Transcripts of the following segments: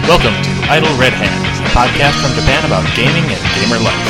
Welcome to Idle Red Hands, a podcast from Japan about gaming and gamer life.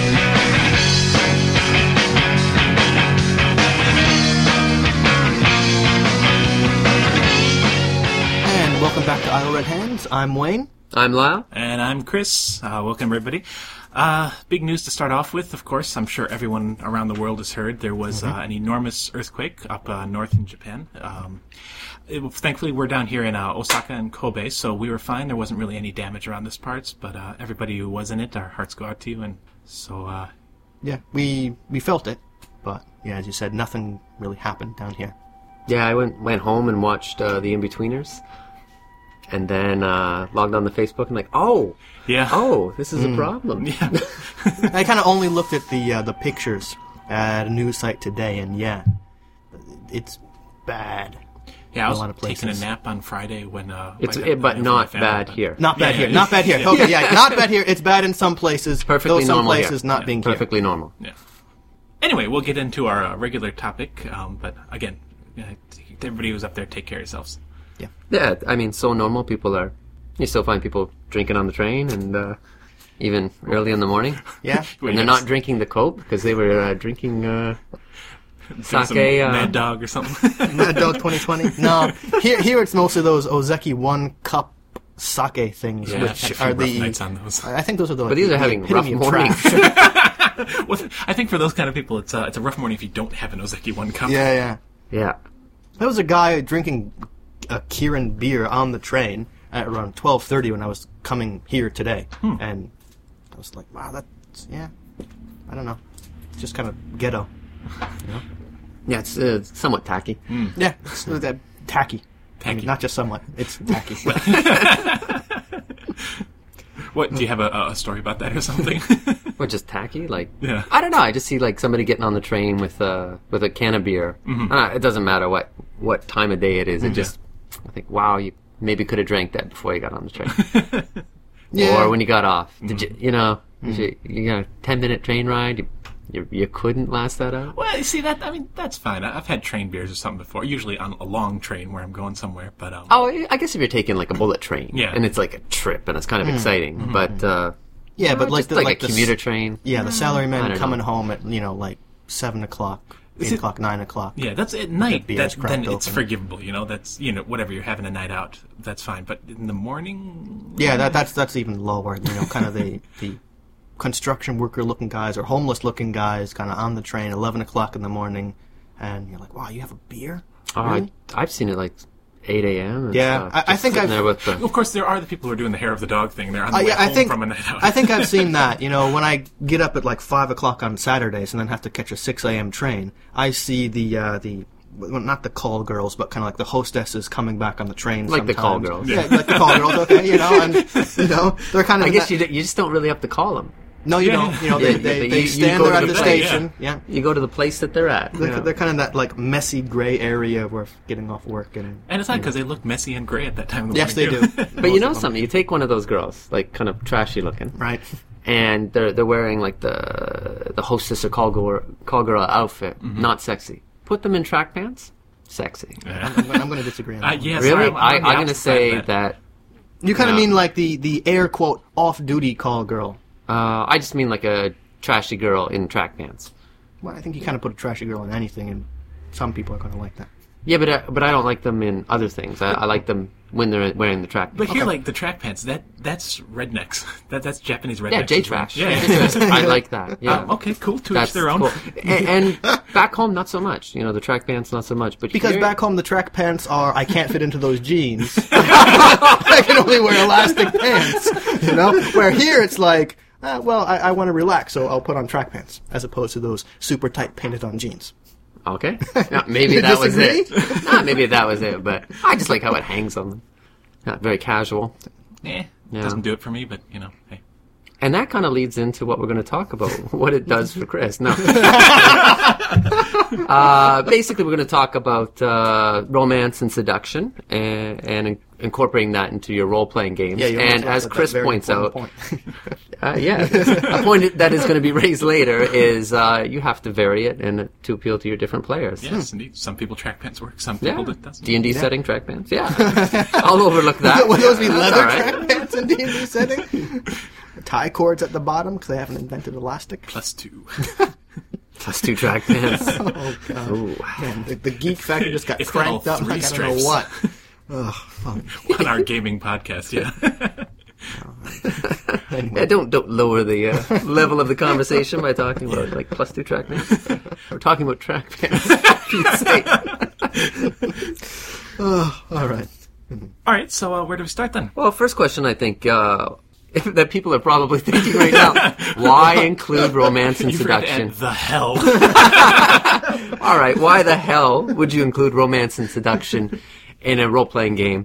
And welcome back to Idle Red Hands. I'm Wayne. I'm Lyle. And I'm Chris. Welcome, everybody. Big news to start off with, of course. I'm sure everyone around the world has heard. There was an enormous earthquake up north in Japan. Thankfully, we're down here in Osaka and Kobe, so we were fine. There wasn't really any damage around this parts, but everybody who was in it, our hearts go out to you. And so, Yeah, we felt it, but yeah, as you said, nothing really happened down here. Yeah, I went home and watched The Inbetweeners, and then logged on to Facebook and this is a problem. Yeah. I kind of only looked at the pictures at a news site today, and yeah, it's bad. Yeah, I a lot was of places. taking a nap on Friday when... But not bad here. Not bad here. Yeah. Not bad here. Okay, yeah, not bad here. It's bad in some places. Perfectly though some normal places here. not being here. Perfectly normal. Yeah. Anyway, we'll get into our regular topic, but again, everybody who's up there, take care of yourselves. Yeah, I mean, so normal. You still find people drinking on the train, and even early in the morning. Yeah. And they're not drinking the Coke because they were drinking Some sake. Mad Dog or something. Mad Dog 2020. No, here it's mostly those Ozeki 1 cup sake things, Yeah, I've had a which few are rough the. nights on those. I think those are the. But these are having rough epitome of mornings. trash. Well, I think for those kind of people, it's a rough morning if you don't have an Ozeki 1 cup. Yeah. Yeah. There was a guy drinking a Kirin beer on the train at around 12:30 when I was coming here today, and I was like, "Wow, that's I don't know, it's just kind of ghetto." You know? Yeah, it's somewhat tacky. Yeah, it's tacky. I mean, not just somewhat. It's tacky. What, do you have a story about that or something? Or just tacky, Yeah. I don't know. I just see somebody getting on the train with a can of beer. It doesn't matter what time of day it is. It just, I think, wow, you maybe could have drank that before you got on the train, Yeah. or when you got off. Did you got a 10-minute train ride? You couldn't last that out. Well, you see, that's fine. I've had train beers or something before, usually on a long train where I'm going somewhere, but... Oh, I guess if you're taking like a bullet train, Yeah. and it's like a trip, and it's kind of exciting, but Yeah, but just like a commuter train. Yeah, the I salarymen don't coming know. home at 7 o'clock, 8 o'clock, 9 o'clock. Yeah, that's at night. beer's Then cracked it's open. forgivable, That's, whatever, you're having a night out, that's fine. But in the morning... Yeah, that's even lower. Kind of the construction worker looking guys or homeless looking guys kind of on the train 11 o'clock in the morning, and you're like, wow, you have a beer? Oh, Really? I've seen it like 8 a.m. and Yeah, stuff, I just think sitting I've- there with the... Of course, there are the people who are doing the hair of the dog thing. They're on the way home from a night out. I think I've seen that. When I get up at like 5 o'clock on Saturdays and then have to catch a 6 a.m. train, I see well, not the call girls, but kind of like the hostesses coming back on the train. Like the call sometimes. girls. Yeah, like the call girls. Okay, and they're kind of. I guess you just don't really have to call them. No, you Yeah. don't. They You stand go there to at the the place, station. Yeah. You go to the place that they're at. They're kind of that like messy gray area where getting off work and And it's not because they look messy and gray at that time of the yes, they morning, do. too. But you know something? You take one of those girls, like kind of trashy looking, Right. and they're wearing like the hostess or call girl outfit, not sexy. Put them in track pants, sexy. I'm going to disagree on that. Yeah, Really? sorry, I'm I'm on going the to opposite side say of that. You kind of No. mean like the air quote off duty call girl. I just mean like a trashy girl in track pants. Well, I think you kind of put a trashy girl in anything, and some people are going to like that. Yeah, but I don't like them in other things. I like them when they're wearing the track But pants. here, like the track pants, that's rednecks. That's Japanese rednecks. Yeah, as J well. trash. Yeah. I like that. Yeah. Okay, cool. To each That's their own. cool. And back home, not so much. The track pants, not so much. But Because here, back home, the track pants are, I can't fit into those jeans. I can only wear elastic pants, Where here, it's like, I want to relax, so I'll put on track pants, as opposed to those super tight painted-on jeans. Okay. Yeah, maybe You that was disagree? it. Maybe that was it. But I just like how it hangs on them. Not very casual. Yeah. Yeah. Doesn't do it for me, but hey. And that kind of leads into what we're going to talk about, what it does for Chris. No. Basically, we're going to talk about romance and seduction and incorporating that into your role-playing games. Yeah, you and almost as left Chris that very points out, important point. a point that is going to be raised later is you have to vary it and to appeal to your different players. Yes, indeed. Some people trackpants work, some people it doesn't. D&D setting track pants. Yeah. I'll overlook that. Would those be leather All right. track pants in D&D setting? Tie cords at the bottom because they haven't invented elastic. +2. +2 track pants. Oh god, Ooh. man, the geek factor just got It's got all cranked up three like I don't know stripes. what. Ugh, fun. On our gaming podcast, yeah. Yeah, don't lower the level of the conversation by talking about like +2 track pants. We're talking about track pants. For Pete's sake. All right. All right, so where do we start then? Well, first question I think that people are probably thinking right now: why include romance and You forgot to seduction? add the hell. All right, why the hell would you include romance and seduction in a role-playing game?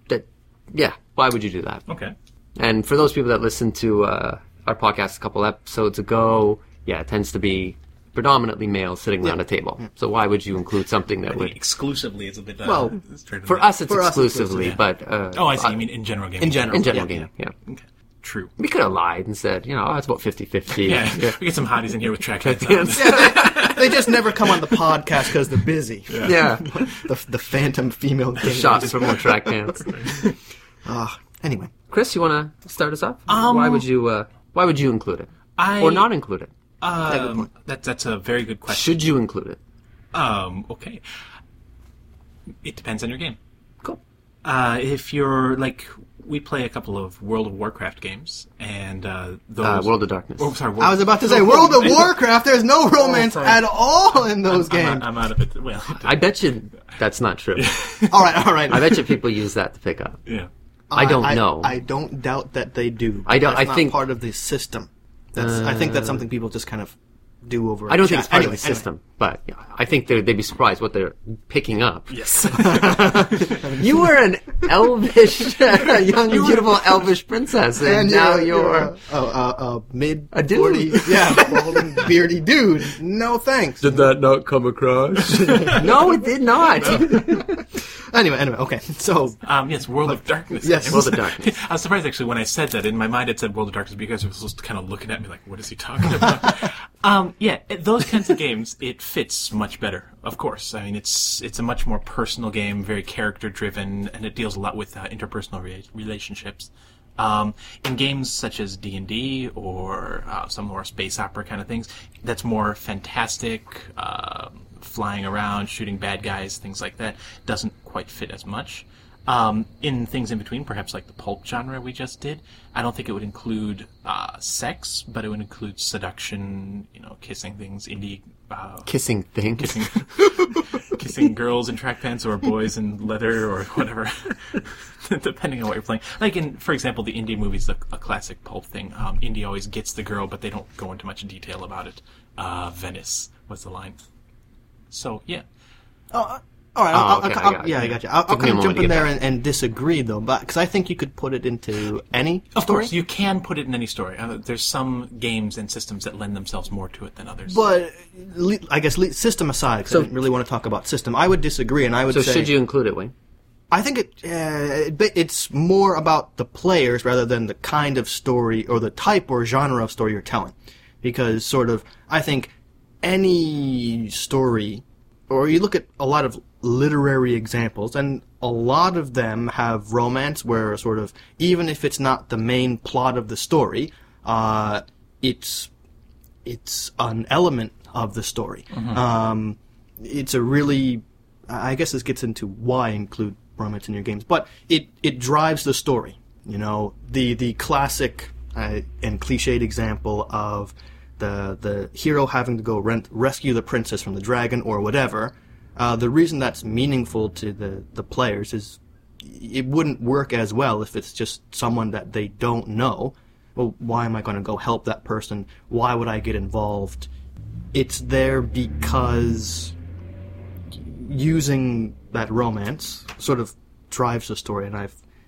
Why would you do that? Okay. And for those people that listened to our podcast a couple episodes ago, it tends to be predominantly males sitting around a table. So why would you include something that I think would... exclusively is a bit... Well, For us, it's For us, exclusively, yeah. but... Oh, I see. You mean in general gaming. In general. in general, yeah. yeah. Okay. True. We could have lied and said, it's about 50-50. Yeah, we get some hotties in here with track pants on. Yeah. They just never come on the podcast because they're busy. Yeah. The phantom female game. Shots for more track pants. Anyway. Chris, you want to start us off? Why would you include it? Or not include it? That's a very good question. Should you include it? Okay. It depends on your game. Cool. If you're like, we play a couple of World of Warcraft games, and those World of Darkness. Oh, sorry. I was about to say, World of Warcraft, there's no romance at all in those games. I'm out of it. Well, I bet you that's not true. All right. I bet you people use that to pick up. yeah. I don't know. I don't doubt that they do. I don't- That's I not think- part of the system. I think that's something people just kind of do over. I don't think it's part Anyway, of the system, but I think they'd be surprised what they're picking up. Yes. You were an elvish, young, beautiful elvish princess, and now you're... a mid A dude. 40s, balding, beardy dude. No thanks. Did that not come across? No, it did not. Anyway, okay. So yes, World of Darkness. Yes. games. World of Darkness. I was surprised actually when I said that. In my mind, it said World of Darkness, but you guys were supposed to kind of looking at me like, "What is he talking about?" Those kinds of games, it fits much better. Of course, I mean it's a much more personal game, very character driven, and it deals a lot with interpersonal relationships. In games such as D&D or some more space opera kind of things, that's more fantastic, flying around, shooting bad guys, things like that, doesn't quite fit as much. In things in between, perhaps like the pulp genre we just did, I don't think it would include sex, but it would include seduction, kissing things, indie... Kissing thing. kissing girls in track pants or boys in leather or whatever, depending on what you're playing. Like for example, the indie movie's a classic pulp thing. Indie always gets the girl, but they don't go into much detail about it. Venice was the line. So, yeah. all right, Oh, okay, I got it. I got you. I'll Took me a kind of moment jump to in get there back. and disagree though, but because I think you could put it into any Of story. course, you can put it in any story. There's some games and systems that lend themselves more to it than others. But I guess system aside, because I didn't really want to talk about system, I would disagree, and I would So say should you include it, Wayne? I think it's more about the players rather than the kind of story or the type or genre of story you're telling, because sort of I think any story, or you look at a lot of literary examples, and a lot of them have romance where sort of even if it's not the main plot of the story, it's an element of the story. It's a really, I guess this gets into why include romance in your games, but it drives the story. The classic and cliched example of the hero having to go rescue the princess from the dragon or whatever. The reason that's meaningful to the players is it wouldn't work as well if it's just someone that they don't know. Well, why am I going to go help that person? Why would I get involved? It's there because using that romance sort of drives the story, and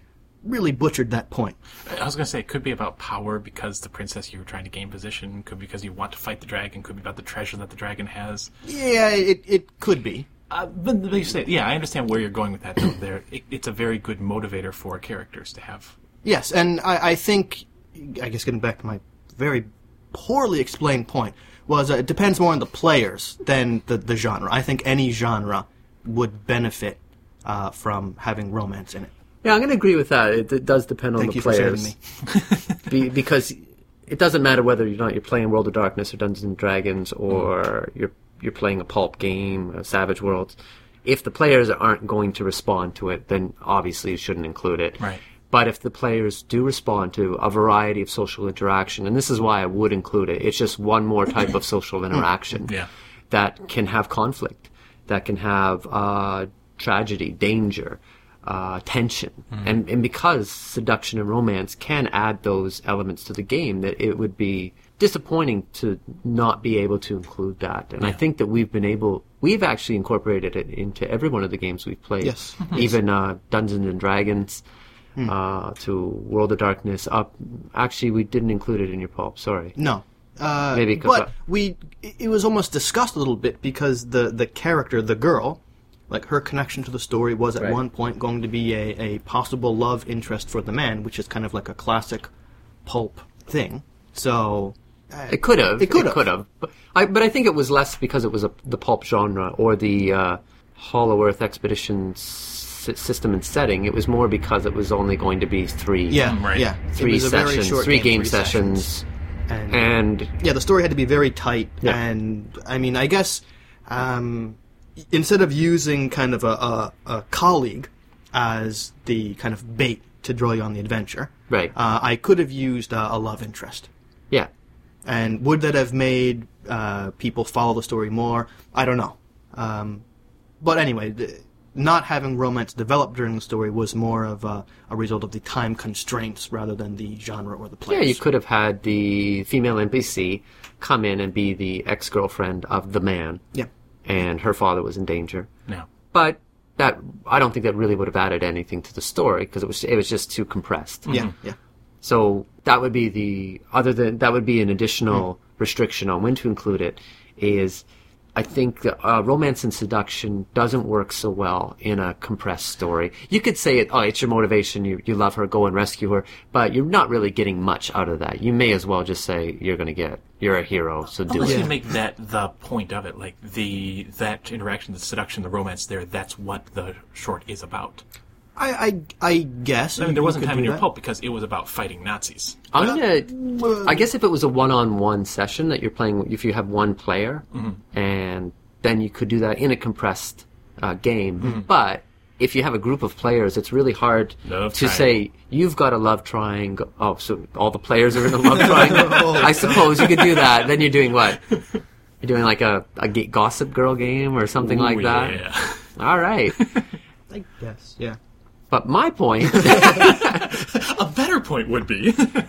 really butchered that point. I was going to say, it could be about power because the princess you're trying to gain position, could be because you want to fight the dragon, could be about the treasure that the dragon has. Yeah, it could be. But you say, yeah, I understand where you're going with that, though. It's a very good motivator for characters to have. Yes, and I think, I guess getting back to my very poorly explained point, was it depends more on the players than the genre. I think any genre would benefit from having romance in it. Yeah, I'm going to agree with that. It does depend on Thank the you players. for saving me. Because it doesn't matter whether or not you're playing World of Darkness or Dungeons and Dragons or you're playing a pulp game, a Savage Worlds. If the players aren't going to respond to it, then obviously you shouldn't include it. Right. But if the players do respond to a variety of social interaction, and this is why I would include it, it's just one more type of social interaction that can have conflict, that can have tragedy, danger, tension. And because seduction and romance can add those elements to the game, that it would be disappointing to not be able to include that. And I think that we've actually incorporated it into every one of the games we've played. Yes. Even Dungeons and Dragons, to World of Darkness. Actually, we didn't include it in your pulp. Sorry. No. Maybe but it was almost discussed a little bit because the character, the girl, like her connection to the story was at one point going to be a possible love interest for the man, which is kind of like a classic pulp thing. So it could have. It could have. But I think it was less because it was the pulp genre or the Hollow Earth Expedition system and setting. It was more because it was only going to be three sessions, three game sessions. And the story had to be very tight. Yeah. And I mean, I guess instead of using kind of a colleague as the kind of bait to draw you on the adventure, right? I could have used a love interest. Yeah. And would that have made people follow the story more? I don't know. But anyway, not having romance develop during the story was more of a result of the time constraints rather than the genre or the players. Yeah, you could have had the female NPC come in and be the ex-girlfriend of the man. Yeah. And her father was in danger. Yeah. But that I don't think that really would have added anything to the story because it was just too compressed. Yeah, yeah. So that would be an additional restriction on when to include it. Is I think that romance and seduction doesn't work so well in a compressed story. You could say it's your motivation, you love her, go and rescue her, but you're not really getting much out of that. You may as well just say you're a hero, so do Unless it. you make that the point of it, like that interaction, the seduction, the romance there, that's what the short is about. I guess. I mean, there wasn't time in your pulp because it was about fighting Nazis. I guess if it was a one-on-one session that you're playing, if you have one player, and then you could do that in a compressed game. But if you have a group of players, it's really hard to say, you've got a love triangle. Oh, so all the players are in a love triangle? I suppose you could do that. Then you're doing what? You're doing like a Gossip Girl game or something like that? Yeah. All right. I guess, yeah. But my point... A better point would be...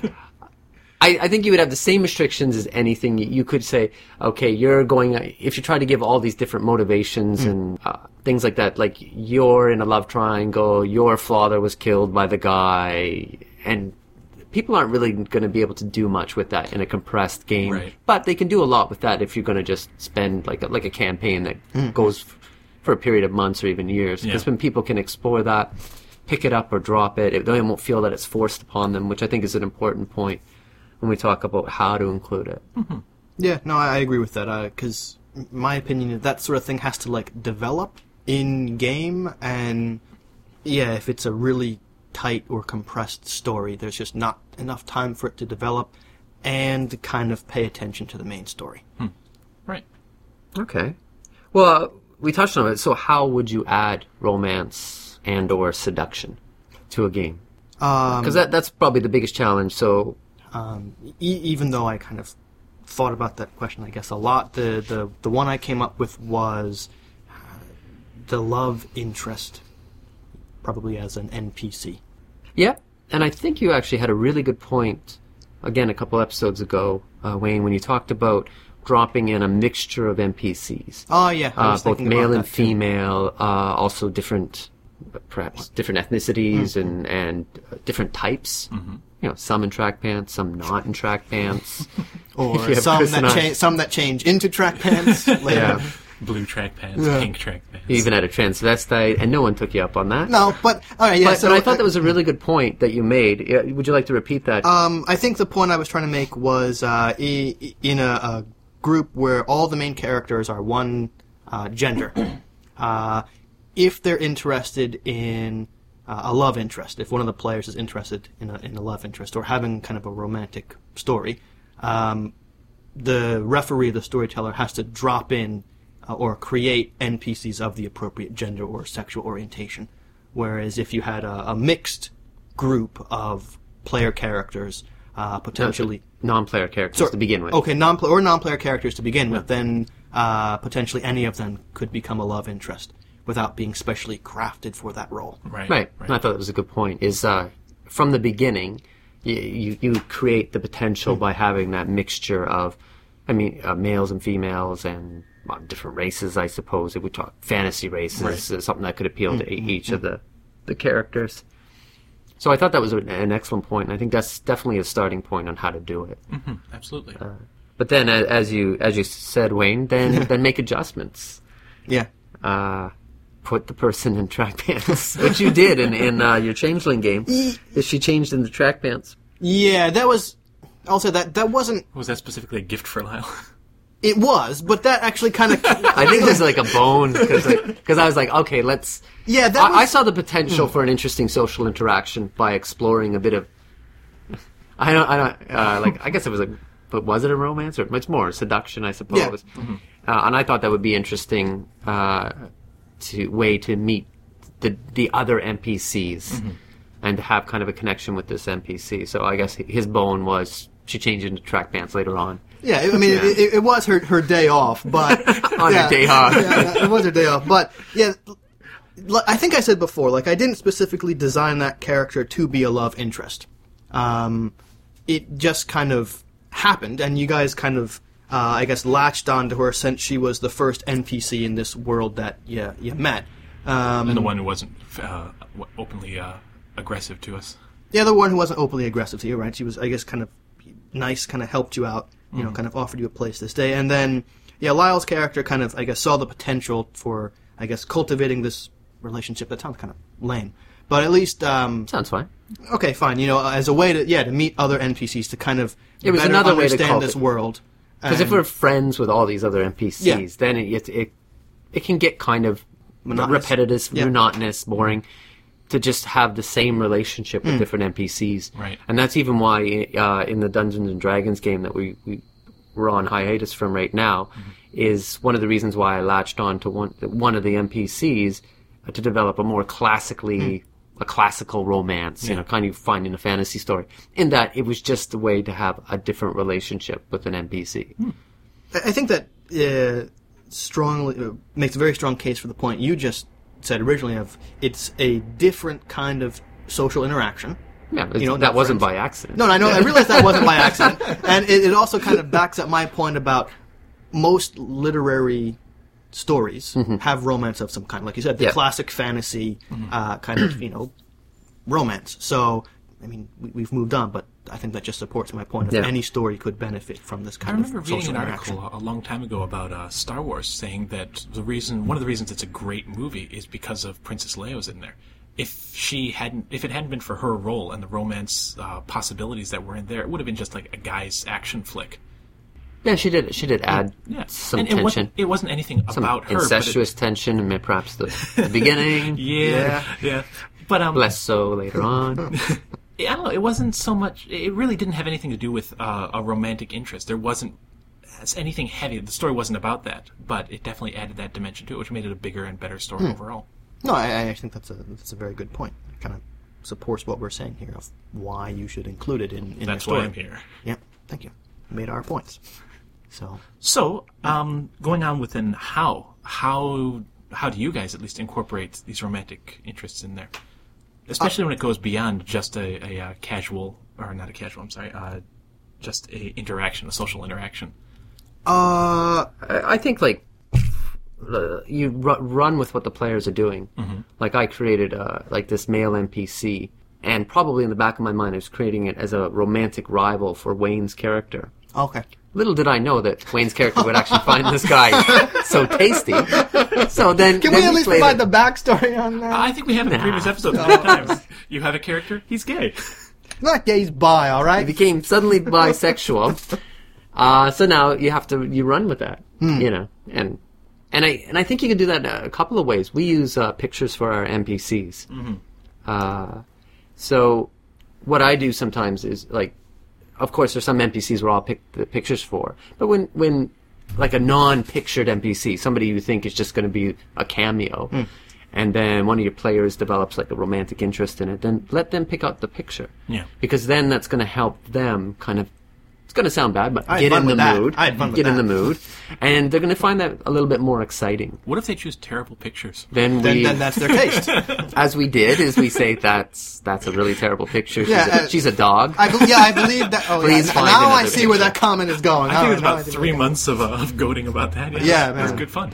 I think you would have the same restrictions as anything. You could say, okay, if you try to give all these different motivations and things like that, like you're in a love triangle, your father was killed by the guy, and people aren't really going to be able to do much with that in a compressed game. Right. But they can do a lot with that if you're going to just spend like a campaign that goes for a period of months or even years. Because when people can explore that, pick it up or drop it, they won't feel that it's forced upon them, which I think is an important point when we talk about how to include it. Yeah, no, I agree with that, because my opinion is that sort of thing has to, like, develop in-game, and, yeah, if it's a really tight or compressed story, there's just not enough time for it to develop and kind of pay attention to the main story. Right. Okay. Well, we touched on it, so how would you add romance and or seduction to a game? Because that's probably the biggest challenge, so... even though I kind of thought about that question, I guess, a lot, the one I came up with was the love interest, probably as an NPC. Yeah, and I think you actually had a really good point, again, a couple episodes ago, Wayne, when you talked about dropping in a mixture of NPCs. Oh, yeah. I was both thinking male about and that, too. female, also different perhaps different ethnicities and different types. Some in track pants, some not in track pants. Or some that change into track pants later. Yeah. Blue track pants, pink track pants. You even had a transvestite, and no one took you up on that. No, but all right, yeah. But I thought that was a really good point that you made. Would you like to repeat that? I think the point I was trying to make was in a group where all the main characters are one gender. If they're interested in a love interest, if one of the players is interested in a love interest or having kind of a romantic story, the referee, the storyteller, has to drop in or create NPCs of the appropriate gender or sexual orientation. Whereas if you had a mixed group of player characters, potentially non-player characters to begin with. Okay, non-player characters to begin with, then potentially any of them could become a love interest without being specially crafted for that role. Right. I thought that was a good point. Is from the beginning, you create the potential by having that mixture of, males and females and different races, I suppose. If we talk fantasy races, something that could appeal to each of the characters. So I thought that was an excellent point, and I think that's definitely a starting point on how to do it. Absolutely. But then, as you said, Wayne, then make adjustments. Yeah. Put the person in track pants, which you did in your Changeling game. She changed into track pants. Yeah, that was... I'll say that wasn't... Was that specifically a gift for Lyle? It was, but that actually kind of... I think there's like a bone, because I was like, okay, let's... Yeah, I saw the potential for an interesting social interaction by exploring a bit of... I guess it was but was it a romance? Or it's more seduction, I suppose. Yeah. And I thought that would be interesting way to meet the other NPCs and to have kind of a connection with this NPC. So I guess his bone was she changed into track pants later on. Yeah, it was her day off, but... On her day off. Yeah, it was her day off. But, yeah, I think I said before, I didn't specifically design that character to be a love interest. It just kind of happened, and you guys kind of, latched onto her since she was the first NPC in this world that you met. And the one who wasn't openly aggressive to us. Yeah, the one who wasn't openly aggressive to you, right? She was, I guess, kind of nice, kind of helped you out, kind of offered you a place to stay. And then, Lyle's character kind of, saw the potential for, cultivating this relationship. That sounds kind of lame. But at least... sounds fine. Okay, fine. As a way to meet other NPCs, to kind of it was better another way understand to this world. Because if we're friends with all these other NPCs, then it can get kind of repetitive, monotonous, boring, to just have the same relationship with different NPCs. Right. And that's even why in the Dungeons and Dragons game that we're on hiatus from right now, is one of the reasons why I latched on to one of the NPCs to develop a more a classical romance, kind of finding a fantasy story. In that, it was just a way to have a different relationship with an NPC. I think that strongly makes a very strong case for the point you just said originally of it's a different kind of social interaction. Yeah, that wasn't by accident. No, I know. I realize that wasn't by accident, and it also kind of backs up my point about most literary stories have romance of some kind, like you said, the classic fantasy kind of romance. So, we've moved on, but I think that just supports my point of any story could benefit from this kind of social interaction. I remember reading an article a long time ago about Star Wars saying that one of the reasons it's a great movie is because of Princess Leia was in there. If it hadn't been for her role and the romance possibilities that were in there, it would have been just like a guy's action flick. Yeah, she did add some tension. It wasn't anything about her. Incestuous tension, and perhaps the beginning. Yeah. But less so later on. I don't know. It wasn't so much. It really didn't have anything to do with a romantic interest. There wasn't anything heavy. The story wasn't about that, but it definitely added that dimension to it, which made it a bigger and better story overall. No, I think that's a very good point. It kind of supports what we're saying here of why you should include it in your story. That's why I'm here. Yep. Thank you. You made our points. So, going on within how do you guys at least incorporate these romantic interests in there? Especially when it goes beyond just a casual, or not a casual, I'm sorry, just a social interaction. I think run with what the players are doing. Like I created like this male NPC, and probably in the back of my mind I was creating it as a romantic rival for Wayne's character. Okay. Little did I know that Wayne's character would actually find this guy so tasty. So then, Can we at least provide the backstory on that? I think we have in previous episodes many times. You have a character, he's gay. Not gay, he's bi, all right? He became suddenly bisexual. So now you run with that, you know, and I think you can do that a couple of ways. We use pictures for our NPCs. So what I do sometimes is, like, of course, there's some NPCs where I'll pick the pictures for, but when like a non-pictured NPC, somebody you think is just going to be a cameo, and then one of your players develops like a romantic interest in it, then let them pick out the picture. Yeah. Because then that's going to help them kind of, it's going to sound bad, but get in the mood. Get in the mood. And they're going to find that a little bit more exciting. What if they choose terrible pictures? Then that's their taste. As we did, is we say that's a really terrible picture. She's a dog. I believe that. Oh, Please find now another I see picture. where that comment is going. I think it was about 3 months of goading about that. Yeah, it was good fun.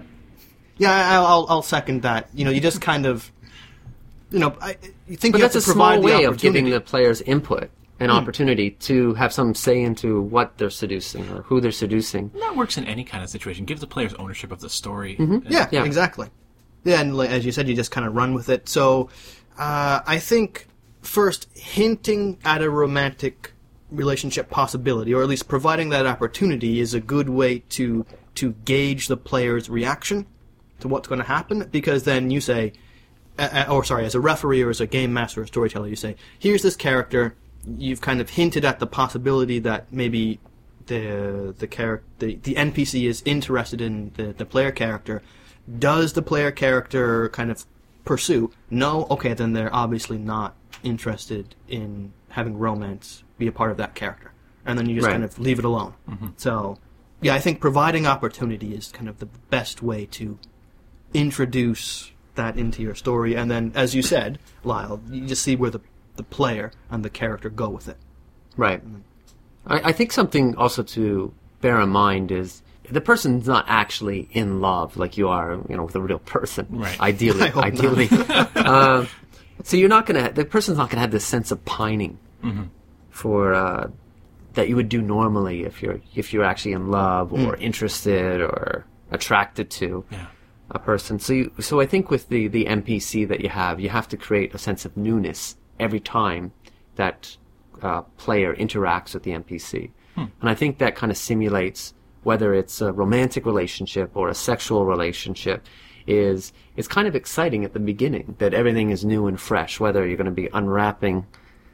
I'll second that. You know, you just kind of, you know, you think But you have that's to a provide small the way of opportunity. giving the players input and opportunity to have some say into what they're seducing or who they're seducing. That works in any kind of situation. Give the players ownership of the story. Yeah, exactly. Yeah, and as you said, you just kind of run with it. So I think first hinting at a romantic relationship possibility, or at least providing that opportunity, is a good way to gauge the player's reaction to what's going to happen, because then you say, as a referee or as a game master or storyteller, you say, here's this character, you've kind of hinted at the possibility that maybe the NPC is interested in the player character. Does the player character kind of pursue? No? Okay, then they're obviously not interested in having romance be a part of that character. And then you just kind of leave it alone. So, yeah, I think providing opportunity is kind of the best way to introduce that into your story. And then, as you said, Lyle, you just see where the player and the character go with it. Right. I think something also to bear in mind is the person's not actually in love like you are, you know, with a real person. Right. Ideally. So you're not going to, the person's not going to have this sense of pining for, that you would do normally if you're actually in love or interested or attracted to a person. So I think with the NPC that you have to create a sense of newness every time that player interacts with the NPC. And I think that kind of simulates whether it's a romantic relationship or a sexual relationship. It's kind of exciting at the beginning that everything is new and fresh, whether you're going to be unwrapping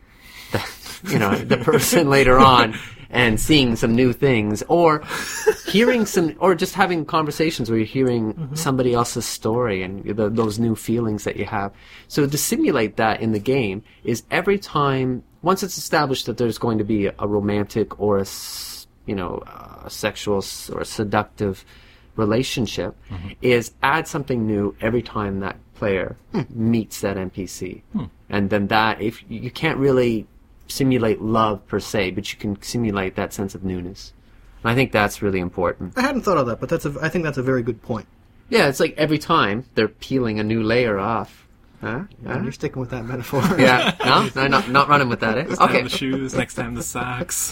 the person later on and seeing some new things, or hearing or just having conversations where you're hearing somebody else's story and those new feelings that you have. So to simulate that in the game is every time, once it's established that there's going to be a romantic or a sexual or a seductive relationship, is add something new every time that player meets that NPC. And then that, if you can't really simulate love per se, but you can simulate that sense of newness. And I think that's really important. I hadn't thought of that, but I think that's a very good point. Yeah, it's like every time they're peeling a new layer off. Huh? You're sticking with that metaphor. Yeah, no, not running with that. This Okay. time the shoes, next time the socks.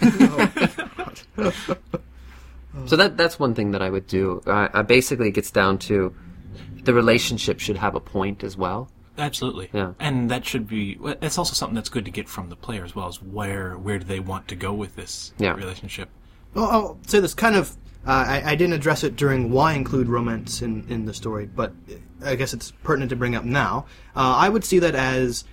So that's one thing that I would do. Basically, it gets down to the relationship should have a point as well. Absolutely. Yeah. And that should be, it's also something that's good to get from the player as well, as where do they want to go with this relationship. Well, I'll say this kind of, I didn't address it during why include romance in the story, but I guess it's pertinent to bring up now. I would see that as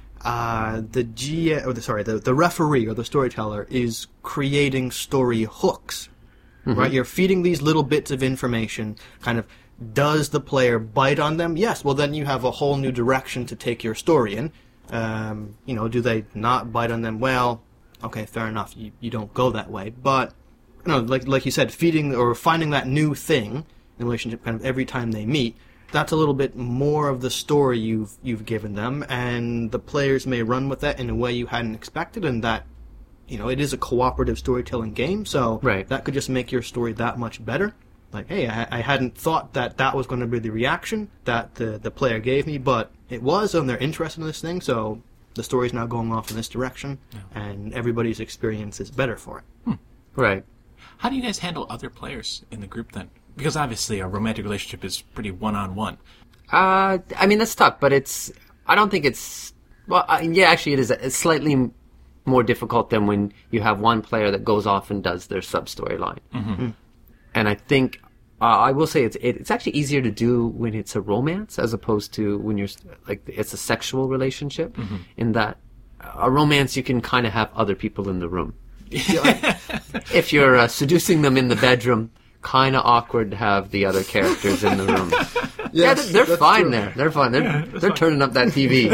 the referee or the storyteller is creating story hooks, right? You're feeding these little bits of information, kind of, does the player bite on them? Yes. Well, then you have a whole new direction to take your story in. Do they not bite on them? Well, okay, fair enough. You don't go that way. But, like you said, feeding or finding that new thing in relationship kind of every time they meet, that's a little bit more of the story you've given them, and the players may run with that in a way you hadn't expected, and that, it is a cooperative storytelling game, so that could just make your story that much better. like, hey, I hadn't thought that was going to be the reaction that the player gave me, but it was, and they're interested in this thing, so the story's now going off in this direction, and everybody's experience is better for it. Right. How do you guys handle other players in the group then? Because obviously a romantic relationship is pretty one-on-one. I mean, that's tough, but I don't think it's, well, yeah, actually it is. It's slightly more difficult than when you have one player that goes off and does their sub-storyline. Mm-hmm. And I think, I will say it's actually easier to do when it's a romance as opposed to when you're, like, it's a sexual relationship, in that a romance you can kind of have other people in the room. If you're seducing them in the bedroom, kind of awkward to have the other characters in the room. Yes, they're fine true. there. They're fine. They're turning up that TV.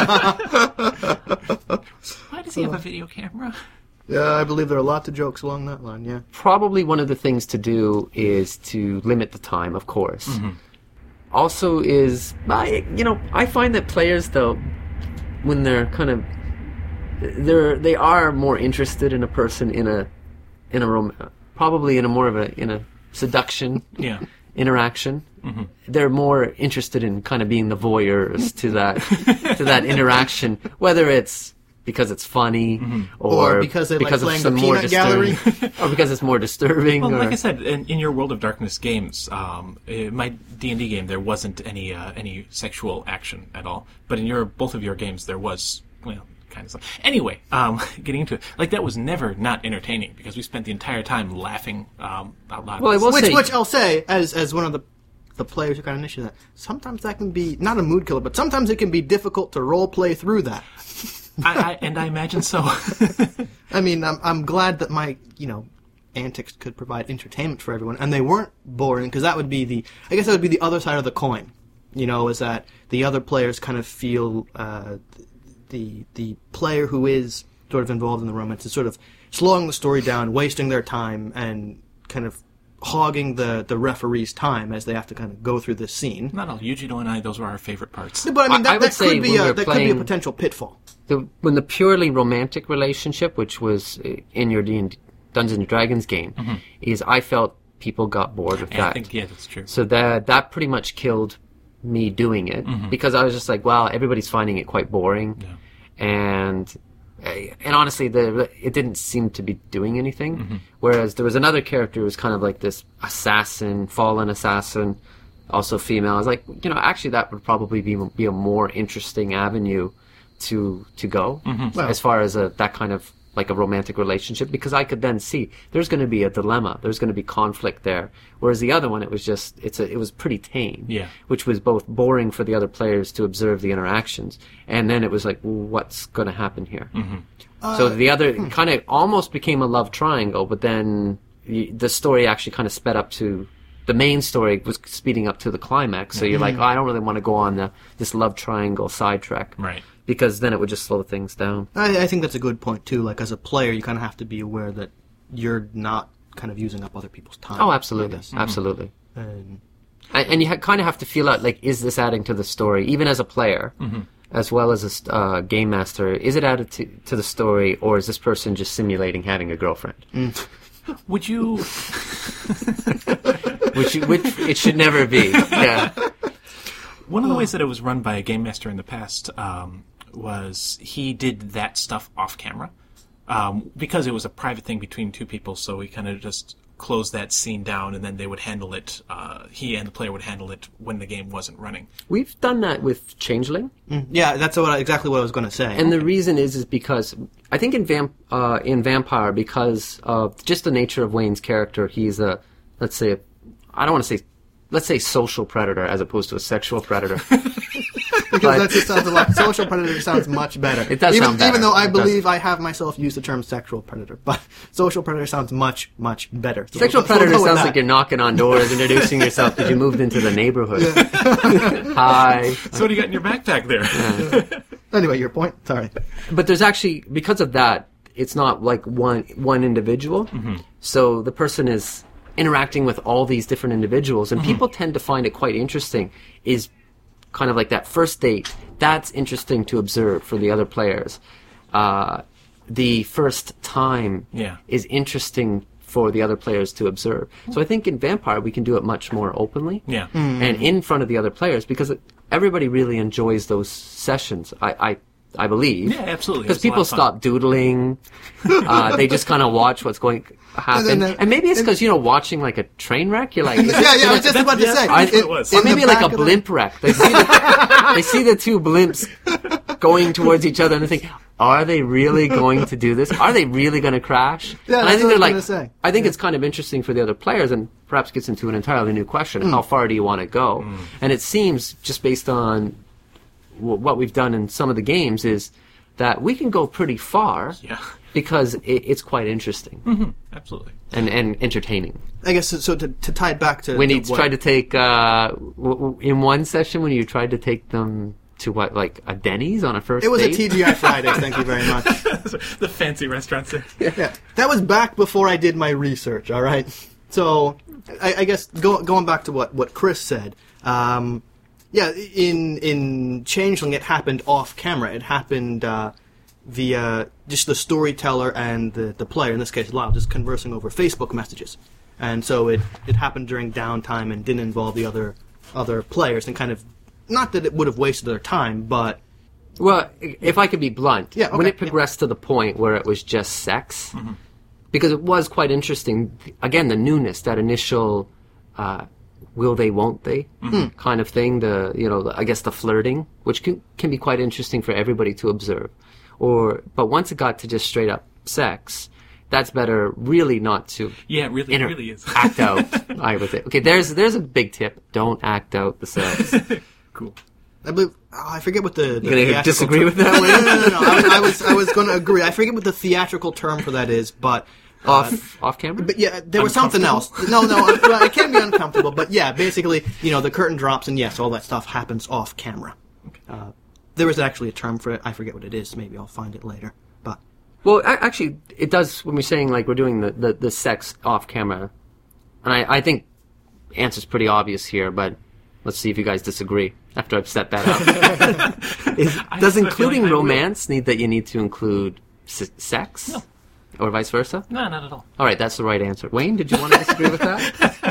Why does he have a video camera? Yeah, I believe there are lots of jokes along that line, yeah. Probably one of the things to do is to limit the time, of course. Mm-hmm. Also is, I find that players, though, when they're kind of, they are more interested in a person in a probably in a seduction interaction. Mm-hmm. They're more interested in kind of being the voyeurs to that interaction, whether it's because it's funny, or because they like playing the peanut gallery, or because it's more disturbing. Well, like I said, in your World of Darkness games, my D&D game, there wasn't any sexual action at all. But in both of your games, there was, kind of stuff. Anyway, getting into it, like, that was never not entertaining because we spent the entire time laughing out loud. Well, which I'll say, as one of the players who kind of initiated that, sometimes that can be not a mood killer, but sometimes it can be difficult to role play through that. I imagine so. I mean, I'm glad that my, antics could provide entertainment for everyone, and they weren't boring, because that would be the other side of the coin, is that the other players kind of feel the player who is sort of involved in the romance is sort of slowing the story down, wasting their time, and kind of hogging the referee's time as they have to kind of go through this scene. Not all. Yujiro and I, those were our favorite parts. But I mean, that could be a potential pitfall. When the purely romantic relationship, which was in your Dungeons and Dragons game, is I felt people got bored with that. I think, that's true. So that pretty much killed me doing it, because I was just like, wow, everybody's finding it quite boring, and honestly, it didn't seem to be doing anything. Whereas there was another character who was kind of like this fallen assassin, also female. I was like, actually, that would probably be a more interesting avenue to go, as far as that kind of like a romantic relationship, because I could then see there's going to be a dilemma, there's going to be conflict there. Whereas the other one, it was just it was pretty tame, which was both boring for the other players to observe the interactions, and then it was like, well, what's going to happen here? So the other kind of almost became a love triangle, but then the story actually kind of sped up to. The main story was speeding up to the climax, so you're like, I don't really want to go on this love triangle sidetrack. Right. Because then it would just slow things down. I think that's a good point, too. Like, as a player, you kind of have to be aware that you're not kind of using up other people's time. Oh, absolutely. Absolutely. And you kind of have to feel out, like, is this adding to the story, even as a player, as well as a game master? Is it added to the story, or is this person just simulating having a girlfriend? Would you... which it should never be. Yeah. One of the ways that it was run by a game master in the past was he did that stuff off camera because it was a private thing between two people. So he kind of just closed that scene down, and then they would handle it. He and the player would handle it when the game wasn't running. We've done that with Changeling. Yeah, that's exactly what I was going to say. And the reason is because I think in Vampire, because of just the nature of Wayne's character, he's let's say social predator as opposed to a sexual predator. Because that just sounds like social predator sounds much better. It does sound better. Even though I believe I have myself used the term sexual predator, but social predator sounds much, much better. So sexual predator sounds like you're knocking on doors, introducing yourself because you moved into the neighborhood. Hi. So what do you got in your backpack there? Anyway, your point? Sorry. But there's actually, because of that, it's not like one individual. So the person is interacting with all these different individuals, and people tend to find it quite interesting, is kind of like that first date. That's interesting to observe for the other players. The first time is interesting for the other players to observe. So I think in Vampire we can do it much more openly. Yeah. And in front of the other players, because everybody really enjoys those sessions. I believe. Yeah, absolutely. Because people stop doodling. They just kind of watch what's going to happen. And maybe it's because, watching like a train wreck, you're like... I was just about to say. Or maybe like a blimp wreck. They see the two blimps going towards each other and they think, are they really going to do this? Are they really going to crash? Yeah, and that's what I was going to say. I think it's kind of interesting for the other players and perhaps gets into an entirely new question. How far do you want to go? And it seems, just based on what we've done in some of the games, is that we can go pretty far because it's quite interesting. Mm-hmm. Absolutely. And entertaining. I guess, so to tie it back to... When you tried to take, in one session, when you tried to take them to like a Denny's on a first date? It was a TGI Fridays, thank you very much. The fancy restaurants there. Yeah. That was back before I did my research, all right? So, I guess, going back to what Chris said, in Changeling, it happened off camera. It happened via just the storyteller and the player, in this case Lyle, just conversing over Facebook messages. And so it happened during downtime and didn't involve the other players, and kind of, not that it would have wasted their time, but... Well, if I could be blunt, okay, when it progressed to the point where it was just sex, because it was quite interesting, again, the newness, that initial... will they, won't they, kind of thing. I guess the flirting, which can be quite interesting for everybody to observe. But once it got to just straight up sex, that's better really not to. Yeah, it really is. Act out. I would say. Okay, there's a big tip. Don't act out the sex. Cool. I believe. I forget what the. You're going to disagree with that? No. I was going to agree. I forget what the theatrical term for that is, but. Off camera? But yeah, there was something else. No, it can be uncomfortable, but yeah, basically, the curtain drops and yes, all that stuff happens off camera. Okay. There was actually a term for it. I forget what it is. Maybe I'll find it later. But well, actually, it does, when we're saying like we're doing the sex off camera, and I think the answer's pretty obvious here, but let's see if you guys disagree after I've set that up. Does including romance need that you need to include sex? No. Or vice versa? No, not at all. All right, that's the right answer. Wayne, did you want to disagree with that?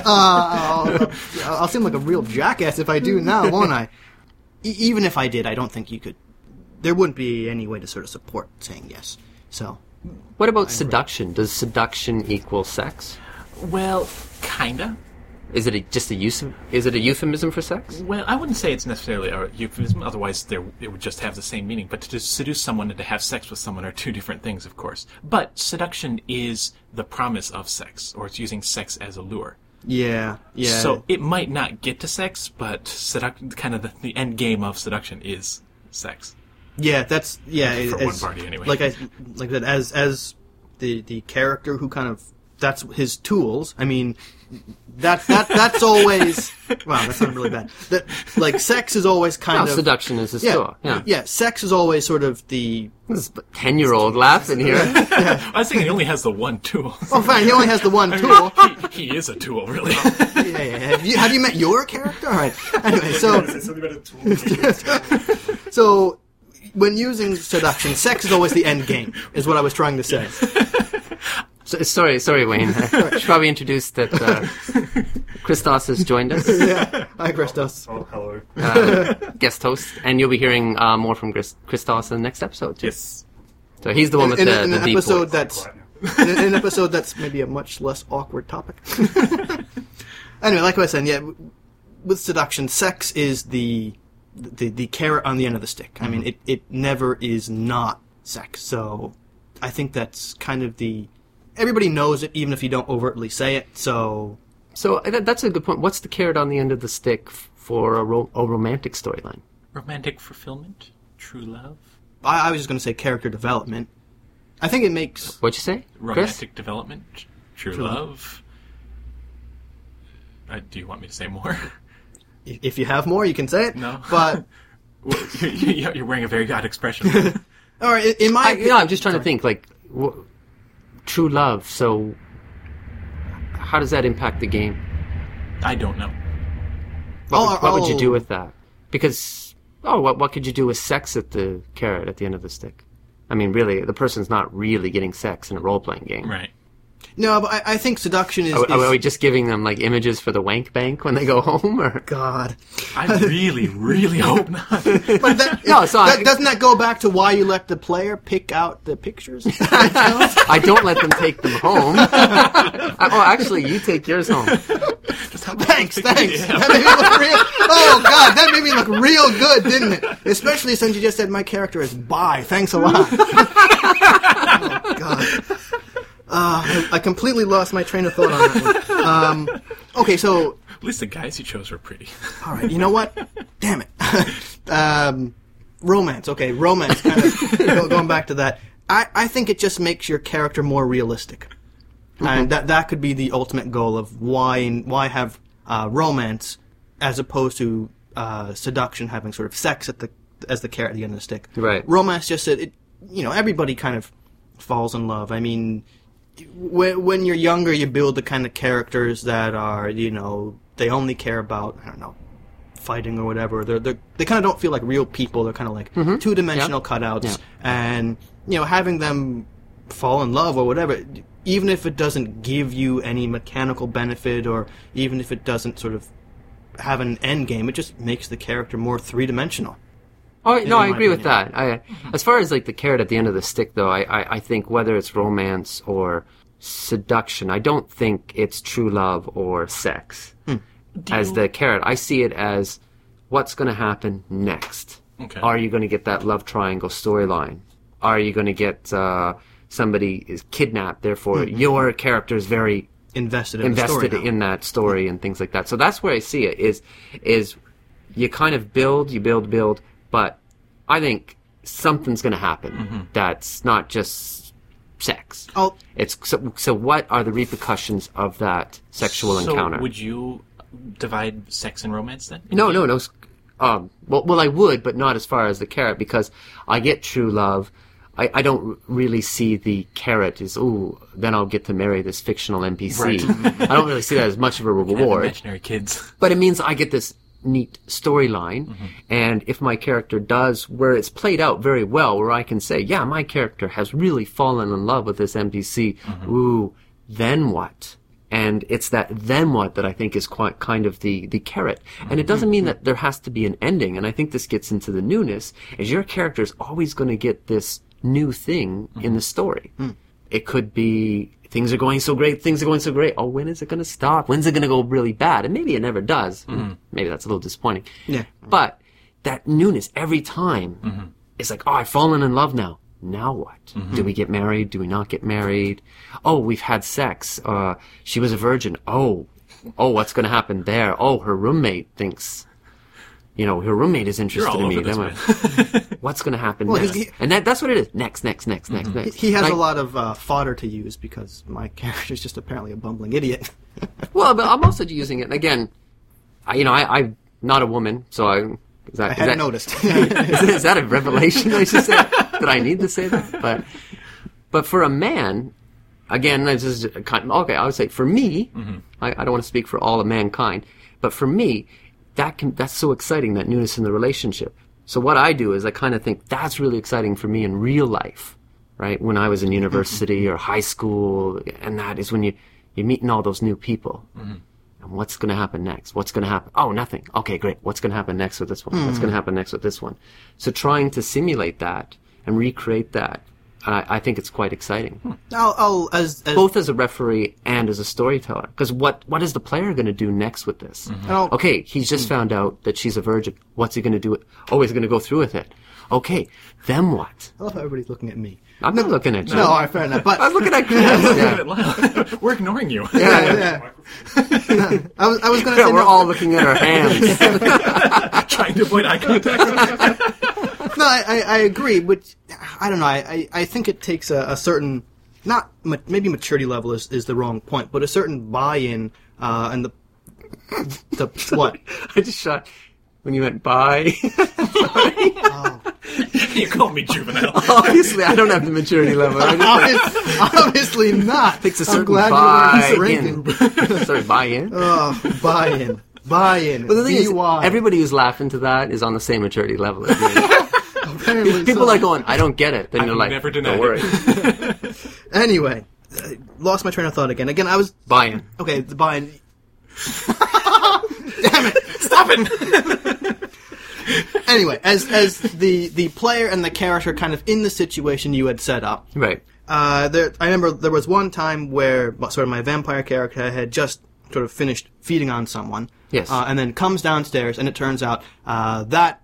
I'll seem like a real jackass if I do now, won't I? Even if I did, I don't think you could... There wouldn't be any way to sort of support saying yes. So... What about seduction? Does seduction equal sex? Well, kinda. Is it is it a euphemism for sex? Well, I wouldn't say it's necessarily a euphemism, otherwise it would just have the same meaning. But to seduce someone and to have sex with someone are two different things, of course. But seduction is the promise of sex, or it's using sex as a lure. Yeah. So it might not get to sex, but kind of the end game of seduction is sex. Yeah, that's... Yeah, for one party, anyway. Like that, as the character who kind of... That's his tools. I mean... That's always... Wow, that sounded really bad. Like, sex is always kind of... Seduction is his tool. Yeah, sex is always sort of the... This 10-year-old laughing here. I was thinking he only has the one tool. Oh, fine, he only has the one tool. He is a tool, really. Yeah. Have you met your character? All right. Anyway, so when using seduction, sex is always the end game, is what I was trying to say. Sorry, Wayne. I should probably introduce that Christos has joined us. Yeah. Hi, Christos. Oh, hello. Guest host. And you'll be hearing more from Christos in the next episode, too. Yes. So he's the one with the deep episode voice. In an episode that's maybe a much less awkward topic. Anyway, like I was saying, yeah, with seduction, sex is the carrot on the end of the stick. I mean, it never is not sex. So I think that's kind of everybody knows it, even if you don't overtly say it. So that's a good point. What's the carrot on the end of the stick for a romantic storyline? Romantic fulfillment, true love. I was just going to say character development. I think it makes... What'd you say, romantic Chris? development, true love. Do you want me to say more? If you have more, you can say it. No. But... You're wearing a very odd expression. All right, in my... I'm just trying to think, like... True love, so how does that impact the game? I don't know. What would you do with that? Because, what could you do with sex at the carrot at the end of the stick? I mean, really, the person's not really getting sex in a role-playing game. Right. No, but I think seduction is... Are we just giving them like images for the wank bank when they go home? Or God. I really, really hope not. But doesn't that go back to why you let the player pick out the pictures? I don't let them take them home. Actually, you take yours home. Thanks. That made me look real... Oh, God, that made me look real good, didn't it? Especially since you just said my character is bi. Thanks a lot. Oh, God. I completely lost my train of thought on that one. Okay, so... At least the guys you chose were pretty. All right, you know what? Damn it. Romance. Okay, romance. Kind of going back to that. I think it just makes your character more realistic. Mm-hmm. And that could be the ultimate goal of why have romance as opposed to seduction, having sort of sex as the carrot at the end of the stick. Right. Romance just everybody kind of falls in love. I mean, when you're younger, you build the kind of characters that are, they only care about, I don't know, fighting or whatever. They kind of don't feel like real people. They're kind of like two-dimensional cutouts. Yeah. And, having them fall in love or whatever, even if it doesn't give you any mechanical benefit or even if it doesn't sort of have an end game, it just makes the character more three-dimensional. Oh, no, I agree with that. As far as like the carrot at the end of the stick, though, I think whether it's romance or seduction, I don't think it's true love or sex as the carrot. I see it as what's going to happen next. Okay. Are you going to get that love triangle storyline? Are you going to get somebody is kidnapped, therefore your character is very invested in that story and things like that. So that's where I see it, is you kind of build, but I think something's going to happen that's not just sex. Oh, it's so. What are the repercussions of that sexual encounter? Would you divide sex and romance then? No. Well, I would, but not as far as the carrot, because I get true love. I don't really see the carrot as, then I'll get to marry this fictional NPC. Right. I don't really see that as much of a reward. Imaginary kids. But it means I get this neat storyline, and if my character does, where it's played out very well, where I can say, yeah, my character has really fallen in love with this NPC, then what? And it's that then what that I think is quite kind of the carrot. And it doesn't mean that there has to be an ending, and I think this gets into the newness, is your character is always going to get this new thing in the story. It could be things are going so great. Oh, when is it going to stop? When's it going to go really bad? And maybe it never does. Maybe that's a little disappointing. Yeah. But that newness every time is like, I've fallen in love now. Now what? Do we get married? Do we not get married? Oh, we've had sex. She was a virgin. Oh, what's going to happen there? Oh, her roommate thinks... her roommate is interested in me. What's going to happen next? And that's what it is. Next. He has a lot of fodder to use because my character is just apparently a bumbling idiot. Well, but I'm also using it. And again, I'm not a woman, so I hadn't noticed. Is that a revelation I should say? Did I need to say that? But for a man, again, this is okay. I would say for me, I don't want to speak for all of mankind, but for me, that's so exciting, that newness in the relationship. So what I do is I kind of think that's really exciting for me in real life, right? When I was in university or high school, and that is when you're meeting all those new people. And what's going to happen next? What's going to happen? Oh, nothing. Okay, great. What's going to happen next with this one? What's going to happen next with this one? So trying to simulate that and recreate that, I think it's quite exciting. Both as a referee and as a storyteller. Because what is the player going to do next with this? Okay, he's just found out that she's a virgin. What's he going to do? Oh, he's going to go through with it. Okay, then what? I love how everybody's looking at me. I'm not looking at you. No, all right, fair enough. But I was looking at Chris. We're ignoring you. Yeah. I was going to say... We're all looking at our hands. Trying to avoid eye contact. No, I agree, but I don't know. I think it takes a certain, maybe maturity level is the wrong point, but a certain buy-in and the what? I just shot when you went by. You called me juvenile. Obviously, I don't have the maturity level. Obviously not. Takes a certain buy-in. Sorry, buy-in? Oh, buy-in. Buy-in. But the thing is, everybody who's laughing to that is on the same maturity level as me. People are going, I don't get it. Then you're like, don't worry. Anyway, lost my train of thought again. I was Buy-in. okay. The buy-in. Damn it! Stop it! Anyway, as the player and the character kind of in the situation you had set up. Right. I remember there was one time where sort of my vampire character had just sort of finished feeding on someone. Yes. And then comes downstairs, and it turns out that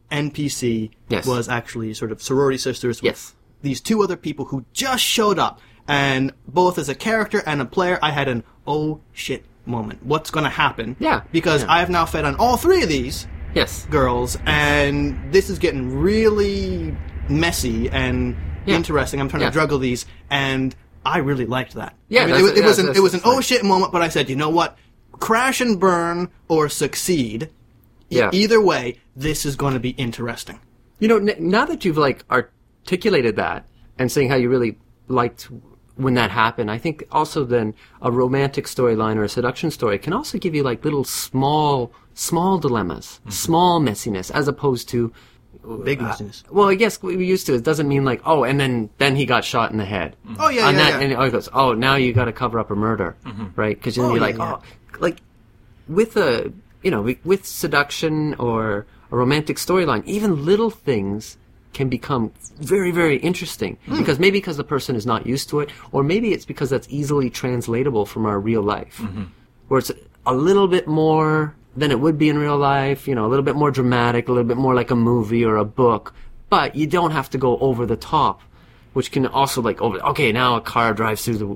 NPC was actually sort of sorority sisters with these two other people who just showed up. And both as a character and a player, I had an oh shit moment. What's going to happen? Yeah. Because I have now fed on all three of these girls, and this is getting really messy and interesting. I'm trying to juggle these, and I really liked that. Yeah, I mean, it was an oh shit moment, but I said, you know what? Crash and burn or succeed. Either way, this is going to be interesting. You know, now that you've like articulated that and saying how you really liked when that happened, I think also then a romantic storyline or a seduction story can also give you like little small dilemmas, small messiness, as opposed to big messiness. Well, I guess we used to. It doesn't mean like, oh, and then he got shot in the head. Oh yeah, And it goes, oh, now you got to cover up a murder, right? Because then you're like, like with with seduction or a romantic storyline, even little things can become very, very interesting because the person is not used to it, or maybe it's because that's easily translatable from our real life, where it's a little bit more than it would be in real life, a little bit more dramatic, a little bit more like a movie or a book, but you don't have to go over the top, which can also okay, now a car drives through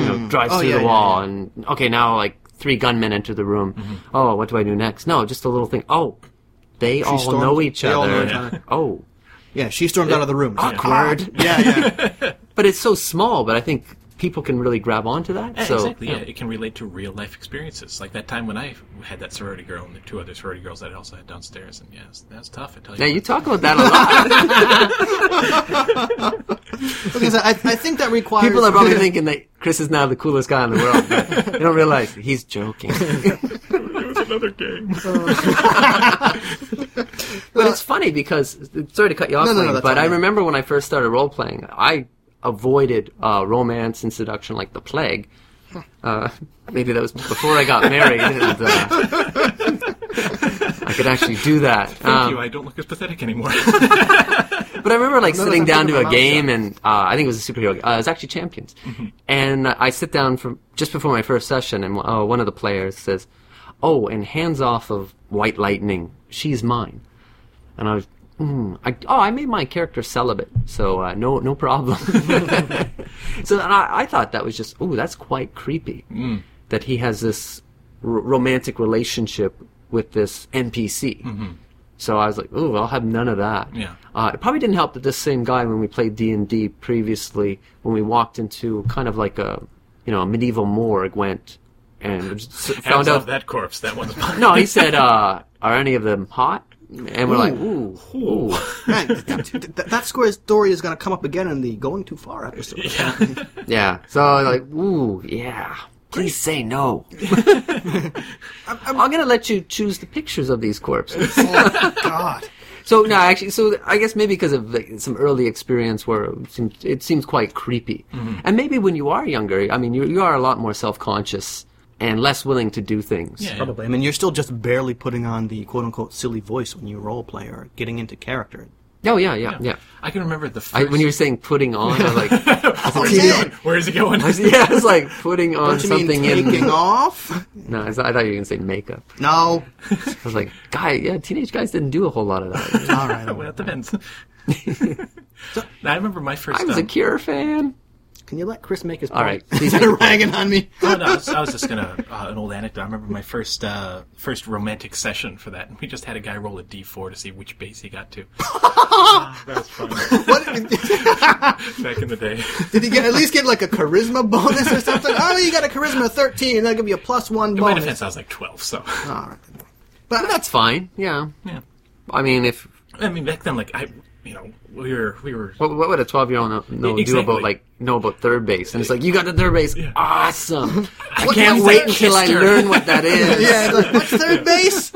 the wall, and okay, now like 3 gunmen enter the room. Oh, what do I do next? No, just a little thing. Oh, they all know each other. Oh. Yeah, she stormed out of the room. Awkward. Yeah. But it's so small, but I think people can really grab onto that. Exactly, it can relate to real life experiences. Like that time when I had that sorority girl and the 2 other sorority girls that I also had downstairs, and that's tough, I tell you. Yeah, you talk about that a lot. Because I think that requires... People are probably thinking that Chris is now the coolest guy in the world, but they don't realize he's joking. It was another game. But it's funny because, sorry to cut you off, but I remember when I first started role-playing, I avoided romance and seduction like the plague. Maybe that was before I got married. And, I could actually do that. Thank you, I don't look as pathetic anymore. But I remember sitting down to a game, and I think it was a superhero. It was actually Champions. And I sit down just before my first session, and one of the players says, "Oh, and hands off of White Lightning. She's mine." And I was, I made my character celibate, so no problem. So I thought that was just, that's quite creepy. That he has this romantic relationship with this NPC. So I was like, I'll have none of that. Yeah. It probably didn't help that this same guy, when we played D&D previously, when we walked into kind of like a medieval morgue, went and found out that corpse. That one's mine. No, he said, "Are any of them hot?" And we're like, ooh. Man, that story is going to come up again in the Going Too Far episode. Yeah. So I was like, ooh, yeah. Please say no. I'm going to let you choose the pictures of these corpses. Oh, God. So, no, actually, I guess maybe because of some early experience where it seems quite creepy. And maybe when you are younger, I mean, you are a lot more self-conscious and less willing to do things. Yeah, probably. I mean, you're still just barely putting on the quote-unquote silly voice when you role play or getting into character. Oh, yeah. I can remember the first... when you were saying putting on, I was like... Where's it going? I was like, putting on something mean taking off? No, I thought you were going to say makeup. No. I was like, teenage guys didn't do a whole lot of that. All right. Well, it depends. I remember my first... I was a Cure fan. Can you let Chris make his point? All right. Instead of ragging on me. Oh, no, I was just going to... an old anecdote. I remember my first romantic session for that, and we just had a guy roll a D4 to see which base he got to. That was fun. Back in the day. Did he at least get like a charisma bonus or something? Oh, you got a charisma 13, and that'll give you a +1 bonus. In my defense, I was like 12, so... All right. But that's fine, yeah. I mean, back then, we were. What would a 12-year-old know about third base? And it's like, you got the third base, awesome! I can't wait until I learn what that is. Yeah, like, what's third base?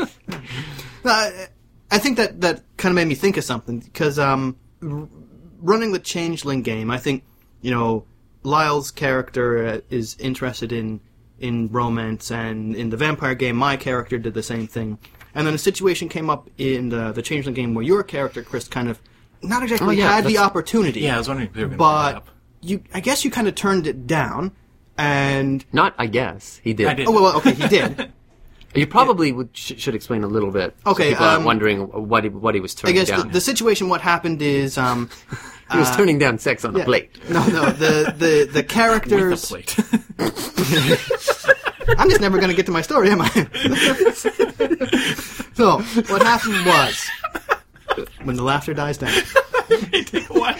I think that kind of made me think of something because running the Changeling game, I think Lyle's character is interested in romance, and in the vampire game, my character did the same thing. And then a situation came up in the Changeling game where your character, Chris, kind of not exactly had the opportunity. Yeah, I was wondering if they were going to bring that up. I guess you kind of turned it down, and... Not I guess. He did. I did. Oh, well, okay, he did. You probably should explain a little bit. Okay, so people aren't wondering what he was turning down. I guess the situation, what happened is... he was turning down sex on a plate. No, the characters... With a plate. I'm just never going to get to my story, am I? So, what happened was, when the laughter dies down... It may take a while.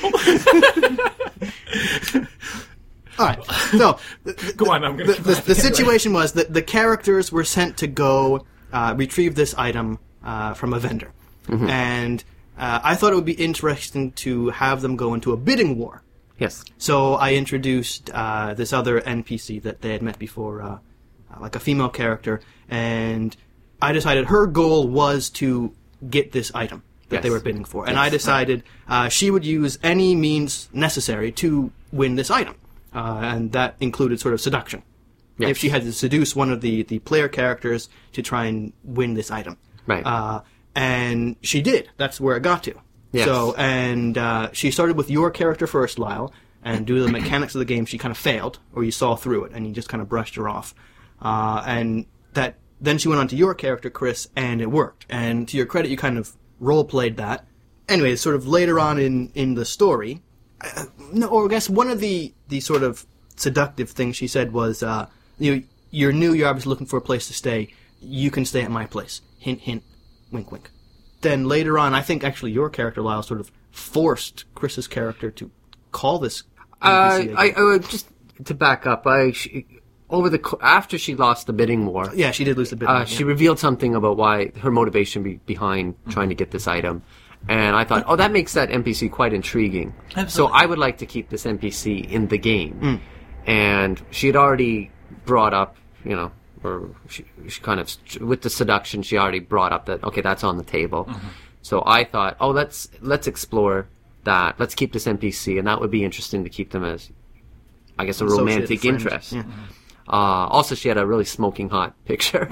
All right, so... Go on, I'm going to... The situation was that the characters were sent to go retrieve this item from a vendor. Mm-hmm. And I thought it would be interesting to have them go into a bidding war. Yes. So I introduced this other NPC that they had met before, like a female character, and I decided her goal was to get this item that they were bidding for. And I decided she would use any means necessary to win this item. And that included sort of seduction. Yes. If she had to seduce one of the player characters to try and win this item. Right. And she did. That's where it got to. Yes. So, and she started with your character first, Lyle, and due to the mechanics of the game, she kind of failed, or you saw through it, and you just kind of brushed her off. And then she went on to your character, Chris, and it worked. And to your credit, you kind of role-played that. Anyway, sort of later on in the story, or I guess one of the sort of seductive things she said was, you're new, you're obviously looking for a place to stay, you can stay at my place. Hint, hint, wink, wink. Then later on, I think actually your character, Lyle, sort of forced Chris's character to call this NPC just to back up, after she lost the bidding war... Yeah, she did lose the bidding war. She revealed something about why her motivation behind trying to get this item. And I thought, that makes that NPC quite intriguing. Absolutely. So I would like to keep this NPC in the game. And she had already brought up, or she kind of, with the seduction, she already brought up that, okay, that's on the table. Mm-hmm. So I thought, let's explore that. Let's keep this NPC, and that would be interesting to keep them as, I guess, a romantic interest. Yeah. Also, she had a really smoking hot picture.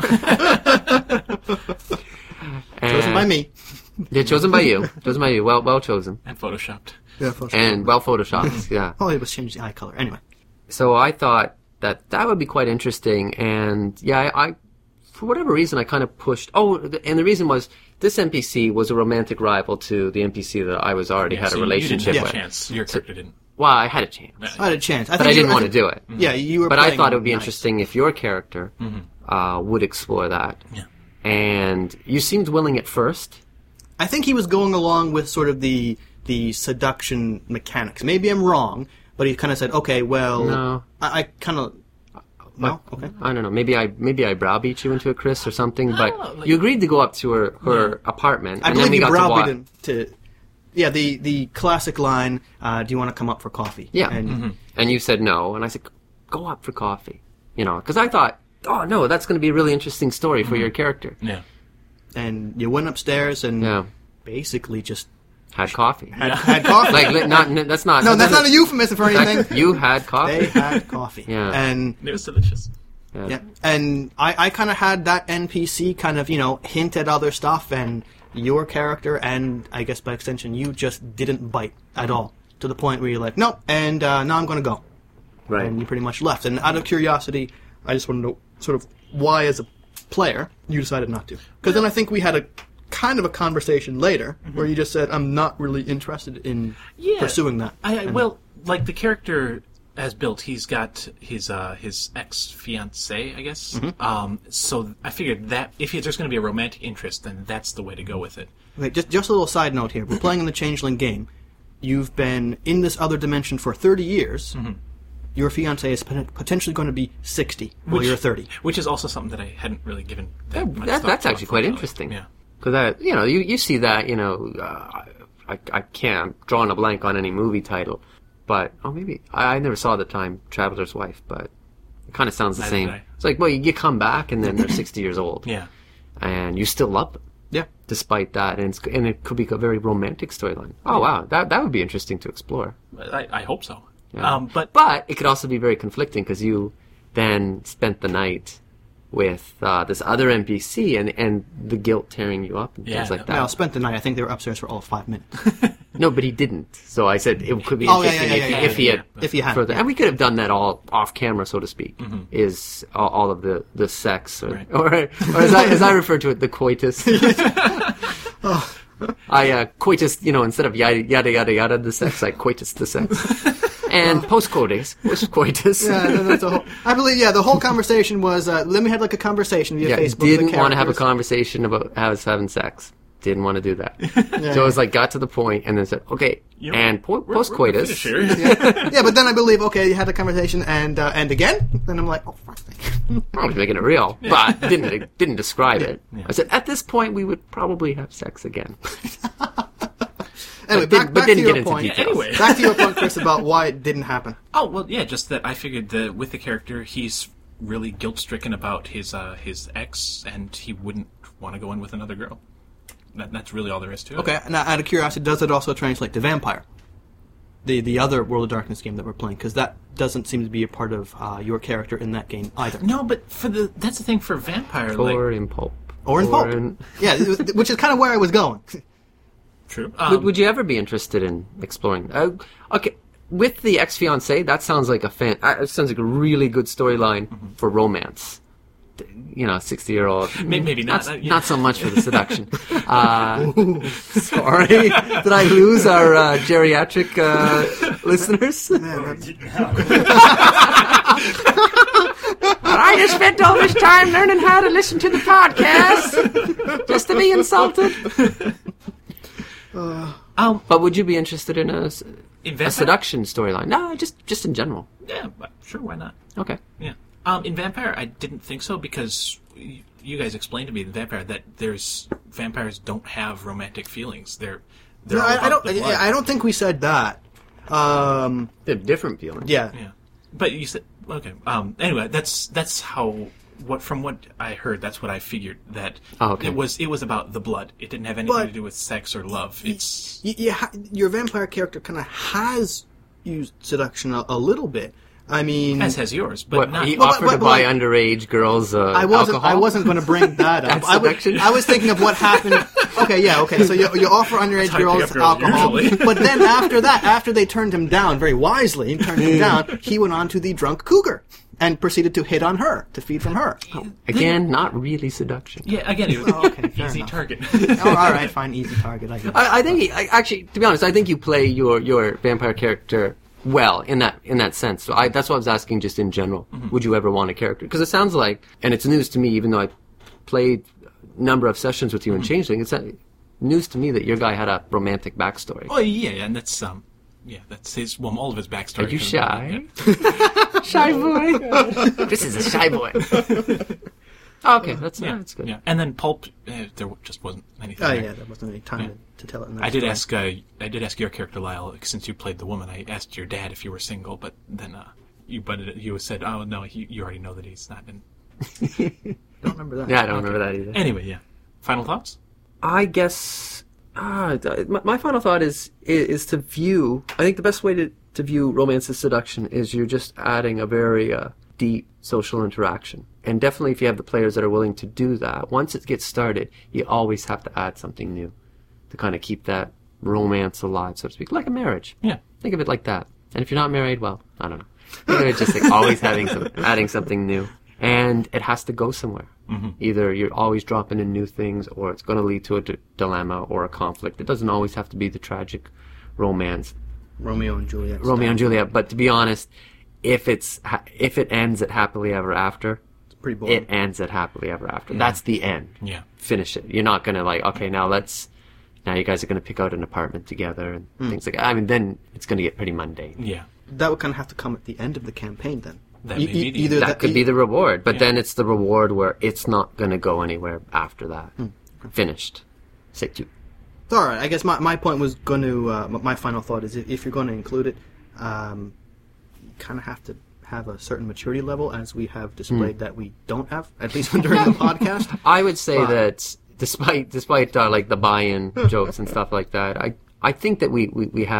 Chosen by me. Yeah, chosen by you. Chosen by you. Well chosen. And photoshopped. Yeah, photoshopped. And well photoshopped, yeah. Oh, it was changed the eye color. Anyway. So I thought that would be quite interesting, and yeah, I for whatever reason, I kind of pushed... and the reason was, this NPC was a romantic rival to the NPC that I was already had a relationship with. You didn't have a chance. Your character didn't. Well, I had a chance. I had a chance. But I didn't want to do it. Yeah, you were. But I thought it would be interesting if your character would explore that. Yeah. And you seemed willing at first. I think he was going along with sort of the seduction mechanics. Maybe I'm wrong, but he kind of said, okay, well... No. I kind of... No? Okay. I don't know. Maybe I browbeat you into a Chris or something, but you agreed to go up to her apartment. I believe you browbeat him to... Yeah, the classic line, do you want to come up for coffee? Yeah. And you said no, and I said, go up for coffee. Because I thought, oh, no, that's going to be a really interesting story for your character. Yeah. And you went upstairs and basically just... Had coffee. Had coffee. That's not... No, that's not a euphemism for anything. You had coffee. They had coffee. Yeah. And it was delicious. Yeah. And I kind of had that NPC kind of, hint at other stuff, and your character, and I guess by extension, you just didn't bite at all. To the point where you're like, nope, and now I'm going to go. Right. And you pretty much left. And out of curiosity, I just want to know sort of why, as a player, you decided not to. Because then I think we had a kind of a conversation later where you just said, I'm not really interested in pursuing that. Well, like the character as built, he's got his ex-fiancée, I guess. So I figured that if there's going to be a romantic interest, then that's the way to go with it. Okay, just a little side note here. We're playing in the Changeling game. You've been in this other dimension for 30 years. Your fiancée is potentially going to be 60 while you're 30. Which is also something that I hadn't really given that much thought to. That's actually quite interesting. Yeah. Because you see that, I can't draw a blank on any movie title, but maybe I never saw The Time Traveler's Wife, but it kind of sounds the same. It's like, well, you come back and then they're 60 years old, and you still love them, despite that, and it could be a very romantic storyline. Oh wow, that would be interesting to explore. I hope so. Yeah. But it could also be very conflicting because you then spent the night with this other NPC and the guilt tearing you up and things like that. No, I spent the night. I think they were upstairs for all of 5 minutes. No, but he didn't. So I said it could be interesting if he had had. And we could have done that all off camera, so to speak. Is all of the sex or as I refer to it, the coitus. I coitus, instead of yada yada yada the sex, I coitus the sex. And post-coitus, coitus. I believe, the whole conversation was, let me have like a conversation via Facebook. Didn't want to have a conversation about having sex. Didn't want to do that. So it was like, got to the point and then said, okay, and post-coitus. Yeah, but then I believe, okay, you had a conversation and again? Then I'm like, oh, fuck. I was making it real, but didn't describe it. I said, at this point, we would probably have sex again. Anyway, back to your point. Anyway. Back to your point, Chris, about why it didn't happen. Oh, well, yeah, just that I figured that with the character, he's really guilt-stricken about his ex, and he wouldn't want to go in with another girl. That's really all there is to it. Okay, now out of curiosity, does it also translate to Vampire? The other World of Darkness game that we're playing, because that doesn't seem to be a part of your character in that game either. No, but that's the thing for Vampire. Or in Pulp. Or in Pulp. Yeah, which is kind of where I was going. True. Would you ever be interested in exploring? Okay, with the ex-fiancé, that sounds like it sounds like a really good storyline for romance. 60-year-old. Maybe not. Not so much for the seduction. Sorry, did I lose our geriatric listeners? I just spent all this time learning how to listen to the podcast just to be insulted. But would you be interested in a seduction storyline? No, just in general. Yeah, sure, why not? Okay. Yeah. In Vampire, I didn't think so because you guys explained to me in Vampire that vampires don't have romantic feelings. I don't think we said that. They have different feelings. Yeah. But you said okay. Anyway, that's how. From what I heard, that's what I figured. That it was about the blood. It didn't have anything to do with sex or love. It's your vampire character kind of has used seduction a little bit. I mean, as has yours, but not. He offered to buy underage girls alcohol. I wasn't going to bring that up. I was thinking of what happened. Okay. So you offer underage girls alcohol, but then after that, after they turned him down very wisely, he went on to the drunk cougar and proceeded to hit on her to feed from her. Again, not really seduction. Yeah, again, it was easy target. All right, fine, easy target. I think actually, to be honest, I think you play your vampire character well in that sense. So that's what I was asking just in general. Mm-hmm. Would you ever want a character? Because it sounds like, and it's news to me, even though I played a number of sessions with you in Changeling, it's news to me that your guy had a romantic backstory. Oh yeah, and that's that's his. Well, all of his backstory. Are you shy? Shy boy. This is a shy boy. Okay, that's good. Yeah, and then Pulp, there just wasn't anything. There wasn't any time to tell it. In that I did ask your character Lyle, since you played the woman. I asked your dad if you were single, but then you said, "Oh no, you already know that he's not." And don't remember that. Yeah, I don't remember that either. Anyway, yeah. Final thoughts? I guess my final thought is to view. I think the best way to view romance as seduction is you're just adding a very deep social interaction. And definitely if you have the players that are willing to do that, once it gets started, you always have to add something new to kind of keep that romance alive, so to speak, like a marriage. Yeah. Think of it like that. And if you're not married, well, I don't know. Think of it just like always adding something new. And it has to go somewhere. Mm-hmm. Either you're always dropping in new things, or it's going to lead to a dilemma or a conflict. It doesn't always have to be the tragic romance. Romeo and Juliet. But to be honest, if it ends at happily ever after, it's pretty boring. It ends at happily ever after. Yeah. That's the end. Yeah. Finish it. You're not going to okay, now you guys are going to pick out an apartment together and things like that. I mean, then it's going to get pretty mundane. Yeah. That would kind of have to come at the end of the campaign then. That could be the reward, but then it's the reward where it's not going to go anywhere after that. Finished. C'est tout. All right. I guess my point was going to my final thought is if you're going to include it, you kind of have to have a certain maturity level, as we have displayed that we don't have, at least during the podcast. I would say that despite like the buy-in jokes and stuff like that, I think that we have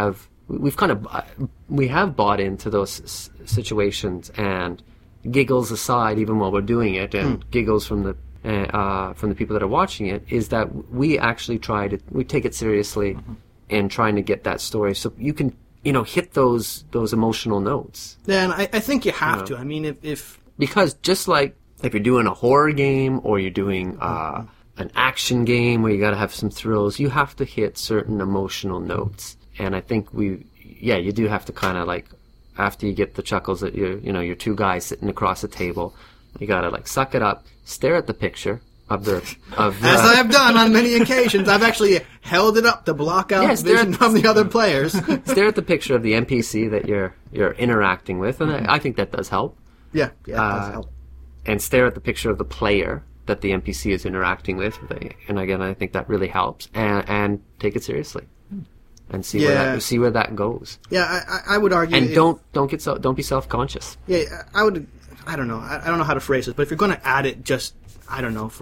we have bought into those situations, and giggles aside, even while we're doing it, and giggles from the people that are watching it, is that we actually we take it seriously in trying to get that story, so you can hit those emotional notes. Yeah, and I think you have to. I mean, if because just like if you're doing a horror game or you're doing an action game where you got to have some thrills, you have to hit certain emotional notes. And I think you do have to kind of like, after you get the chuckles at your two guys sitting across the table, you got to like suck it up, stare at the picture of as I have done on many occasions. I've actually held it up to block out vision from the other players. Stare at the picture of the NPC that you're interacting with, and I think that does help. Yeah, it does help. And stare at the picture of the player that the NPC is interacting with, and again, I think that really helps. And take it seriously, and see where that goes. Yeah, I would argue. And don't be self-conscious. Yeah, I would. I don't know. I don't know how to phrase this, but if you're going to add it, just I don't know.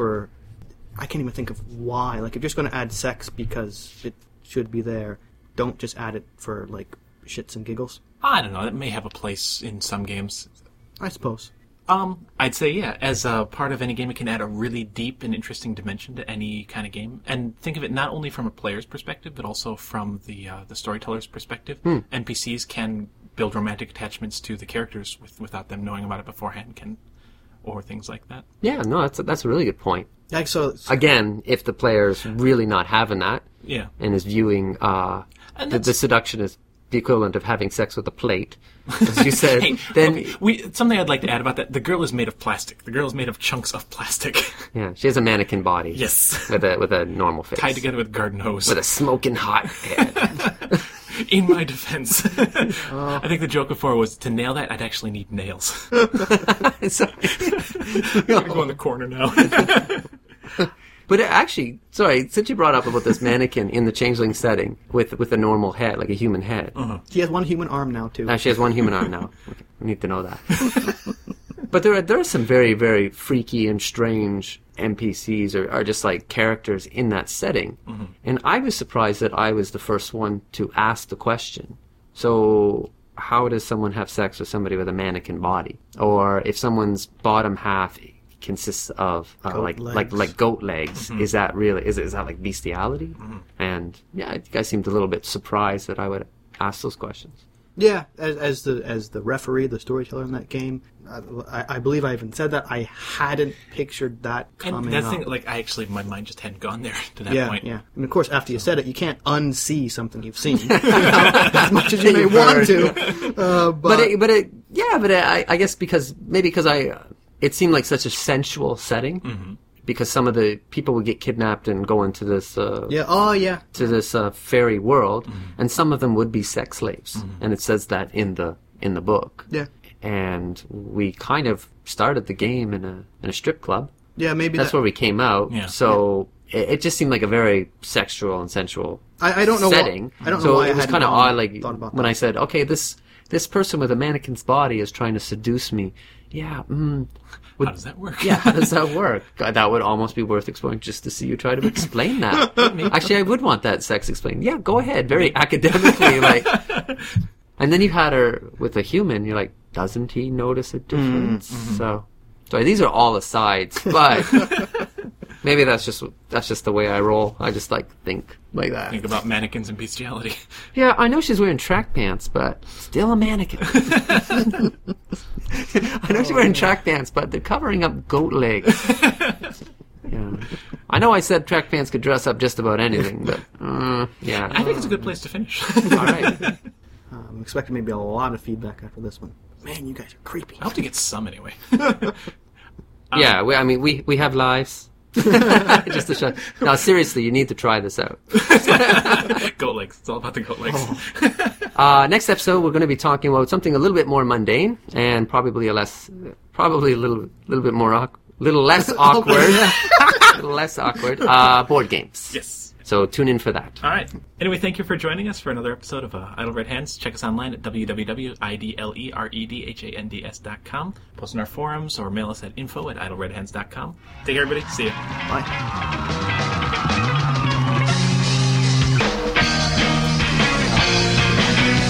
I can't even think of why. Like, if you're just going to add sex because it should be there, don't just add it for like shits and giggles. I don't know. It may have a place in some games. I suppose. I'd say, yeah, as a part of any game, it can add a really deep and interesting dimension to any kind of game. And think of it not only from a player's perspective, but also from the storyteller's perspective. NPCs can build romantic attachments to the characters without them knowing about it beforehand, or things like that. Yeah, no, that's a really good point. Like, so again, if the player's really not having that, yeah, and is viewing the seduction is the equivalent of having sex with a plate, as you said, then... something I'd like to add about that, the girl is made of plastic. The girl is made of chunks of plastic. Yeah, she has a mannequin body. Yes. With a normal face. Tied together with garden hose. With a smoking hot head. In my defense. I think the joke before was, to nail that, I'd actually need nails. Sorry. I'm going to go in the corner now. But actually, sorry, since you brought up about this mannequin in the changeling setting with a normal head, like a human head. She has one human arm now, too. She has one human arm now. Okay, we need to know that. But there are some very, very freaky and strange NPCs or just like characters in that setting. And I was surprised that I was the first one to ask the question. So how does someone have sex with somebody with a mannequin body? Or if someone's bottom half consists of like goat legs, is that really is that like bestiality? And yeah, you guys seemed a little bit surprised that I would ask those questions. Yeah, as the referee, the storyteller in that game, I believe I even said that I hadn't pictured that coming and that up. thing, like, I actually, my mind just hadn't gone there to that point. Yeah, and of course, after you said it, you can't unsee something you've seen as much as you may want to. I guess because it seemed like such a sensual setting. Because some of the people would get kidnapped and go into this to this fairy world, and some of them would be sex slaves, and it says that in the book. Yeah, and we kind of started the game in a strip club. Yeah, maybe that's where we came out. Yeah. So it just seemed like a very sexual and sensual I don't know setting. I don't know why it was kind of odd. Like when I said, okay, this person with a mannequin's body is trying to seduce me. Yeah. How does that work? Yeah, how does that work? God, that would almost be worth exploring just to see you try to explain that. Actually, I would want that sex explained. Yeah, go ahead. Very academically, like. And then you had her with a human. You're like, doesn't he notice a difference? So these are all asides, but maybe that's just the way I roll. I just think like that. Think about mannequins and bestiality. Yeah, I know she's wearing track pants, but still a mannequin. I know she's wearing track pants, but they're covering up goat legs. Yeah. I know I said track pants could dress up just about anything, but yeah. I think it's a good place to finish. All right. I'm expecting maybe a lot of feedback after this one. Man, you guys are creepy. I hope to get some anyway. Yeah, we have lives. Just to show. No, seriously, you need to try this out. Goat legs. It's all about the goat legs. Next episode, we're going to be talking about something a little bit more mundane and probably a little bit more little less awkward. A little less awkward. Board games. Yes. So tune in for that. All right. Anyway, thank you for joining us for another episode of Idle Red Hands. Check us online at www.idleredhands.com. Post in our forums or mail us at info@idleredhands.com. Take care, everybody. See you. Bye.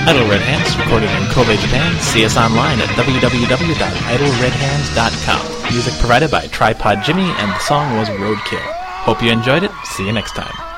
Idle Red Hands, recorded in Kobe, Japan. See us online at www.idleredhands.com. Music provided by Tripod Jimmy, and the song was Roadkill. Hope you enjoyed it. See you next time.